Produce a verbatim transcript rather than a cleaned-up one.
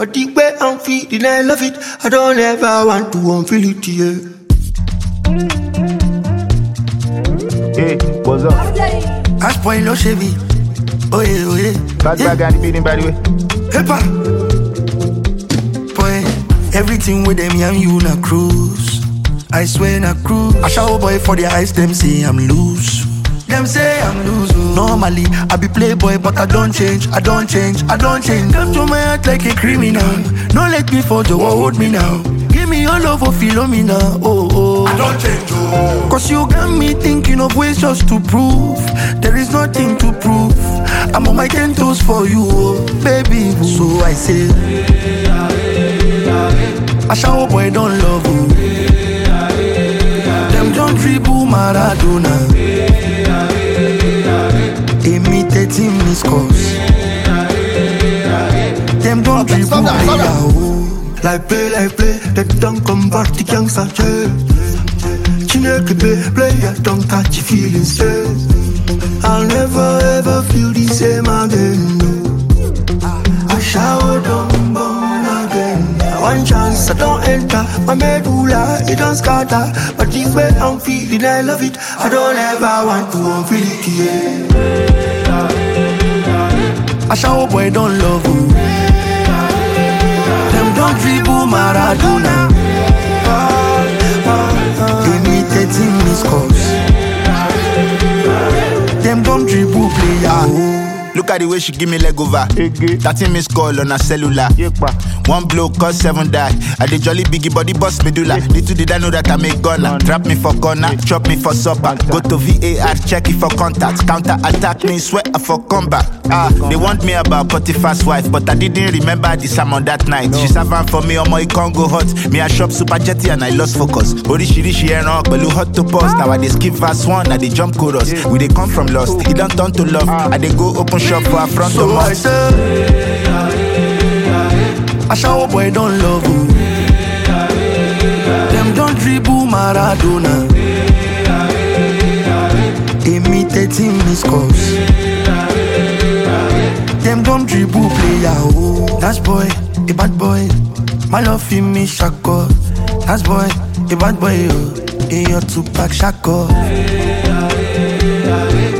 But the way I'm feeling, I love it. I don't ever want to unfeel it, yeah. Hey, what's up? I spoil no Chevy. Oh yeah, oh yeah. Bad bad guy in the building, by the way. Hey, pa. Boy, everything with them, I'm you na cruise. I swear na cruise. I shower boy for the eyes, them say I'm loose. Them say I'm loose. Normally, I be playboy, but I don't change, I don't change, I don't change. Come to my heart like a criminal. No let me fall, you hold me now. Give me your love for Philomena, oh oh. I don't change, oh. Cause you got me thinking of ways just to prove there is nothing to prove. I'm on my ten toes for you, oh, baby. So I say, I shower boy don't love you. Them don't dribble Maradona. Imitating Miss Cause. Them don't dribble Maradona. Like play, like play, they don't come back to gangsta jail. Chineke play, play, I don't catch your feelings, yeah. I'll never ever feel the same again, no. I shower down, born again. One chance, I don't enter, my medulla, it don't scatter. But the way I'm feeling, I love it. I don't ever want to unfeel it, yeah. I shower boy, don't love you. Don't dribble Maradona. Imitating Miss Cause. Them don't dribble player. Look at the way she give me leg over. thirteen missed call on her cellular. One blow cause seven die. I the jolly biggie body boss medulla. Little did I know that I make gunner. Trap me for corner, chop me for supper. Go to V A R, check it for contact. Counter attack me, sweat for combat. Ah, they want me about Potiphar's wife, but I didn't remember the sermon that night. She served for me, omo, it can't go hot. Me I shop super jetty and I lost focus. Orishirishi eran, belu hot to pause. Now I dey skip verse one, I dey jump chorus. We dey come from lost, it don't turn to love. I dey go open shop for a front so of I say, I shower boy don't love you. Them don't dribble Maradona. Imitating Miss Cause. Them don't dribble player, oh. That's boy, a bad boy. My love in me shako. That's boy, a bad boy, oh. In your two pack shako.